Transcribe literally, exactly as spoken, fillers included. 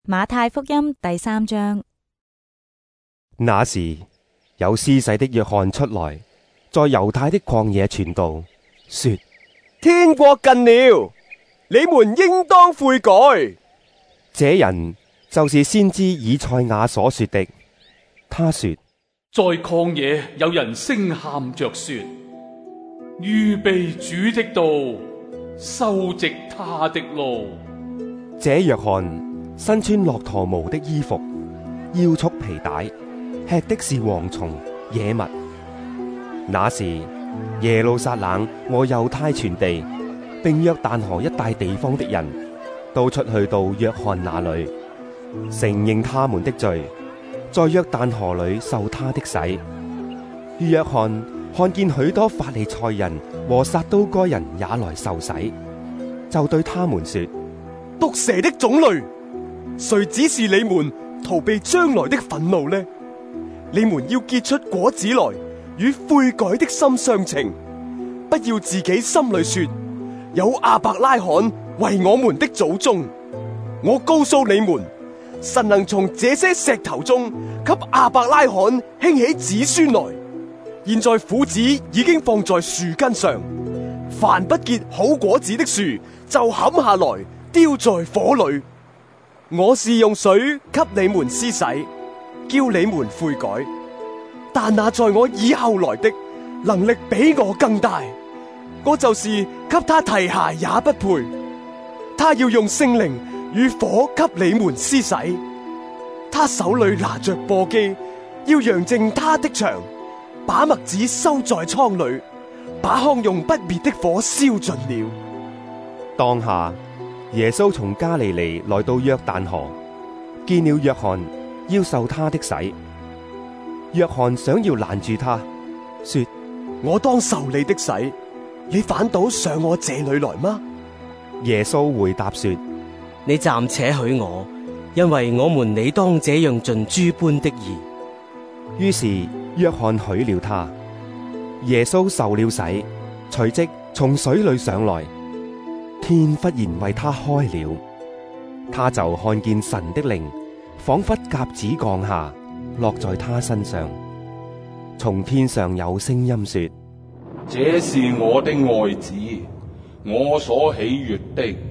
馬太福音第三章。 那時有施洗的約翰出來，在猶太的曠野傳道，說： 天國近了，你們應當悔改。 這人就是先知以賽亞所說的。他說： 在曠野有人聲喊着說，預備主的道，修直他的路。 這約翰身穿駱駝毛的衣服，腰束皮帶，吃的是蝗蟲野蜜。那時耶路撒冷和猶太全地，並約旦河一帶地方的人，都出去到約翰那裏，承認他們的罪，在約旦河裏受他的洗。約翰看見許多法利賽人和撒都該人也來受洗，就對他們說： 毒蛇的種類，誰指示你們逃避將來的憤怒呢？你們要結出果子來，與悔改的心相稱，不要自己心裏說，有亞伯拉罕為我們的祖宗。我告訴你們，神能從這些石頭中給亞伯拉罕興起子孫來。現在斧子已經放在樹根上，凡不結好果子的樹就砍下來丟在火裏。我是用水給你們施洗，叫你們悔改，但那在我以後來的能力比我更大，我就是給他提鞋也不配。他要用聖靈與火給你們施洗，他手裏拿着簸箕，要揚淨他的場，把麥子收在倉裏，把糠用不滅的火燒盡了。 當下耶穌從加利利來到約旦河，見了約翰，要受他的洗。約翰想要攔住他，說： 我當受你的洗，你反倒上我這裏來嗎？ 耶穌回答說： 你暫且許我，因為我們理當這樣盡諸般的義。 於是約翰許了他。耶穌受了洗，隨即從水裏上來，天忽然為他開了，他就看見神的靈仿佛鴿子降下，落在他身上。從天上有聲音說： 這是我的愛子，我所喜悅的。